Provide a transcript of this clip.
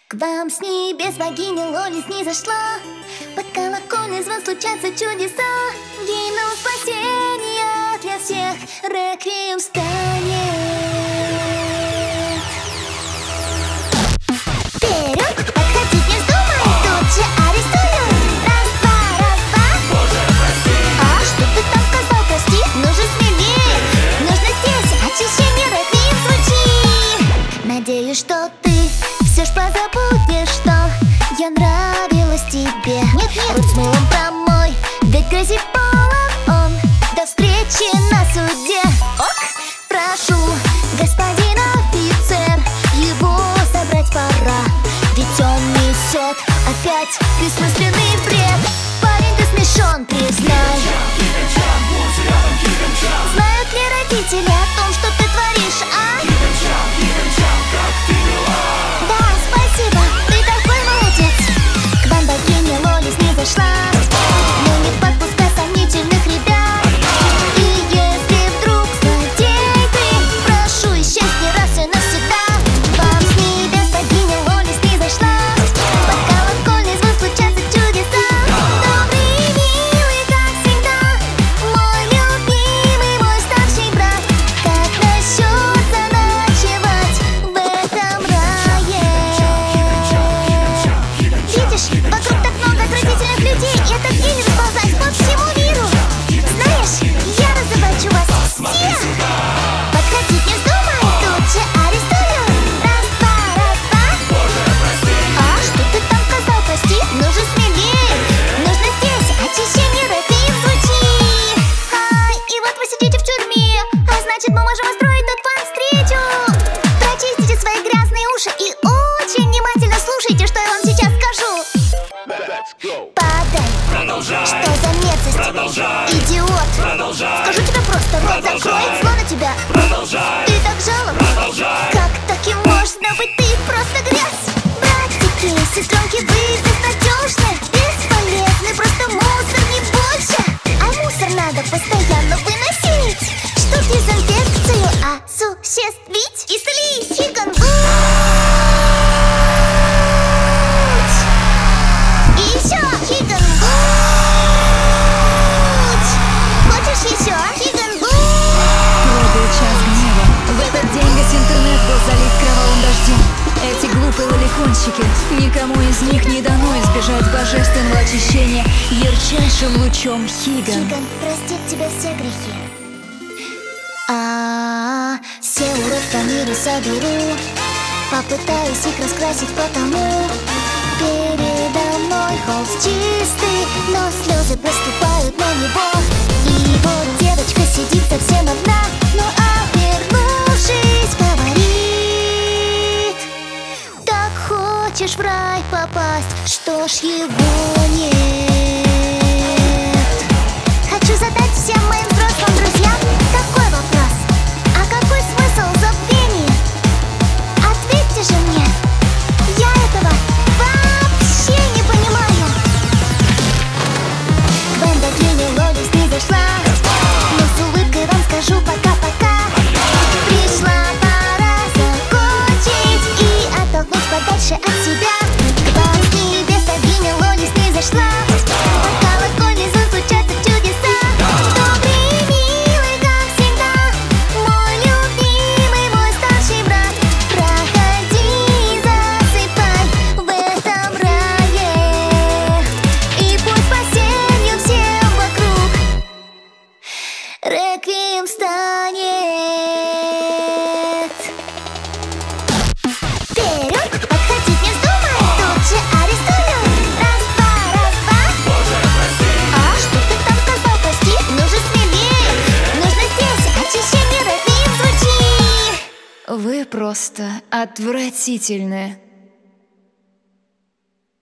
К вам с небес богиня Лоли снизошла, под колокольный звон случатся чудеса. Гимном спасения для всех реквием станет. Вперед, подходить не вздумай, тут же арестую. Раз, два, Боже, прости. А что ты там сказал, прости? Нужно смелее, нужно здесь очищение реквием звучит. Надеюсь, что ты все ж позабудешь, что я нравилась тебе. Нет, рот с мылом промой, ведь грязи полон он. До встречи на суде. Ок, прошу, господин офицер, его собрать пора, ведь он несет опять бессмысленный бред. Парень, ты смешон, признай. Знают ли родители о том, что ты творишь, а? Что за мерзость? Продолжай. Идиот. Продолжай. Скажу тебе просто, рот закрой, зло на тебя. Продолжай. Ты так жалоб. Продолжай. Как таким можно быть? Ты просто грязь. Братики, сестренки, вы безнадежны, бесполезны, просто мусор, не больше. А мусор надо постоянно выносить, чтоб дезинфекцию осуществить. Исцелись, Хиган. И еще, Хиган. Эти глупые лоликончики, никому из них не дано избежать божественного очищения ярчайшим лучом Хиган. Хиган простит тебе все грехи. Все уродства в мире соберу, попытаюсь их раскрасить, потому передо мной холст чистый, но слезы проступают на него. И вот девочка сидит совсем одна, но обернувшись говорит: хочешь в рай попасть, что ж его нет. Хочу задать всем моим взрослым друзьям такой вопрос: а какой смысл забвения? Ответьте же мне, я этого вообще не понимаю. К вам богиня Лоли снизошла, но с улыбкой вам скажу пока-пока. Пришла пора закончить и оттолкнуть подальше от себя. К вам с небес богиня Лоли снизошла, под колокольный звон случатся чудеса. Добрый и милый, как всегда, мой любимый, мой старший брат. Проходи, засыпай в этом рае, и пусть спасенью всем вокруг реквием станет. Вперед, подходить не вздумай, тут же арестую. Раз, два, Боже, прости. А что ты там сказал, прости? Нужно смелее, нужно здесь очищение реквием звучит. Вы просто отвратительны.